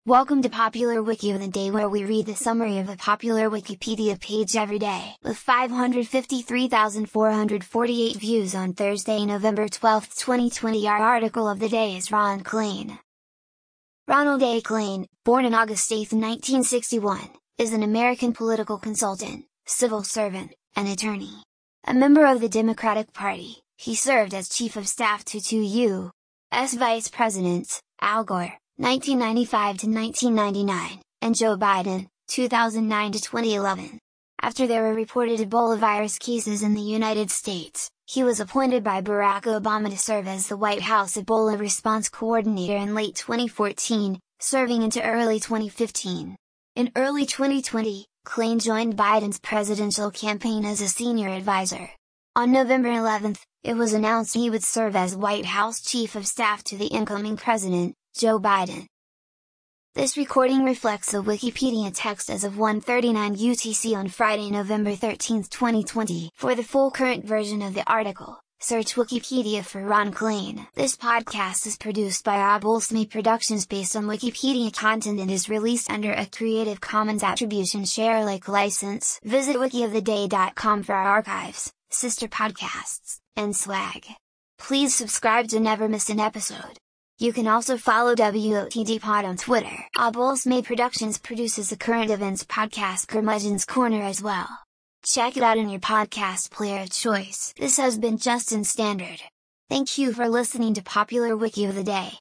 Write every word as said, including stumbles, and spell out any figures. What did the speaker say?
Welcome to Popular Wiki of the Day, where we read the summary of a popular Wikipedia page every day, with five hundred fifty-three thousand four hundred forty-eight views on Thursday, November twelfth, twenty twenty. Our article of the day is Ron Klain. Ronald A. Klain, born on August eighth, nineteen sixty-one, is an American political consultant, civil servant, and attorney. A member of the Democratic Party, he served as Chief of Staff to two U S Vice Presidents, Al Gore, nineteen ninety-five to nineteen ninety-nine, and Joe Biden, two thousand nine to twenty eleven. After there were reported Ebola virus cases in the United States, he was appointed by Barack Obama to serve as the White House Ebola Response Coordinator in late twenty fourteen, serving into early twenty fifteen. In early twenty twenty, Klain joined Biden's presidential campaign as a senior advisor. On November eleventh, it was announced he would serve as White House Chief of Staff to the incoming president, Joe Biden. This recording reflects the Wikipedia text as of one thirty-nine U T C on Friday, November thirteenth, twenty twenty. For the full current version of the article, search Wikipedia for Ron Klain. This podcast is produced by Obulsme Productions based on Wikipedia content and is released under a Creative Commons Attribution Share Alike license. Visit wiki of the day dot com for our archives, sister podcasts, and swag. Please subscribe to never miss an episode. You can also follow W O T D Pod on Twitter. Obulsme Productions produces the current events podcast Curmudgeon's Corner as well. Check it out in your podcast player of choice. This has been Justin Standard. Thank you for listening to Popular Wiki of the Day.